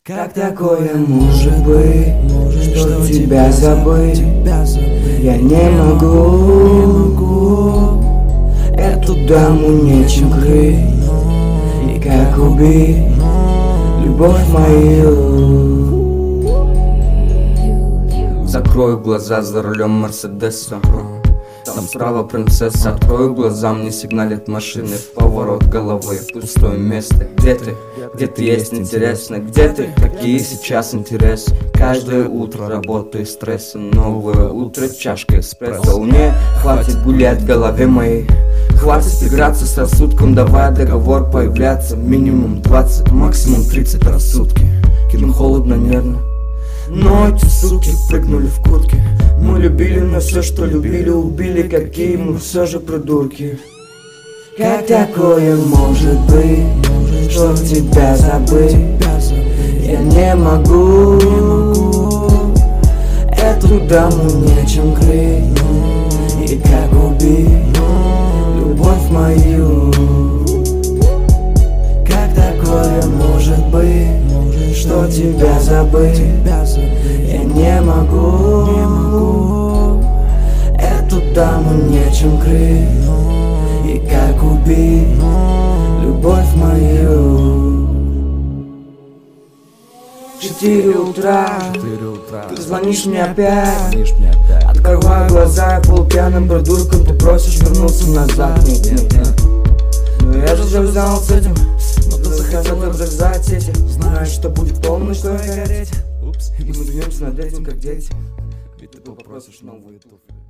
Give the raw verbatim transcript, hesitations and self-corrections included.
Как такое может быть, что тебя забыть? Я не могу, эту даму нечем крыть. И как убить любовь мою? Закрою глаза за рулем Мерседеса, там справа принцесса. Открою глаза, мне сигналит машины. Поворот головы, пустое место. Где ты? Где ты есть, интересно? Где ты? Какие сейчас интересы? Каждое утро работа и стрессы. Новое утро, чашка эспрессо. Мне хватит гулять в голове моей, хватит играться с рассудком. Давай договор появляться. Минимум двадцать, максимум тридцать раз в сутки. Кино холодно, нервно, но эти суки прыгнули в куртки. Мы любили, но все, что любили, убили. Какие мы все же придурки. Как такое может быть, что тебя забыть? Я не могу, эту даму нечем крыть. И как убить любовь мою? Как такое может быть, что тебя забыть? Я не могу, эту даму нечем крыть. И как убить любовь мою? Четыре утра, ты звонишь мне опять. Открываю глаза, я полупьяным придурком. Ты просишь вернуться назад. Нет, нет, нет. Но я же уже взял с этим. Но ты захотел обрезать сети. Знаешь, что будет полночь, что я гореть. И мы двинемся над этим, как дети. Ведь ты попросишь новые туфли.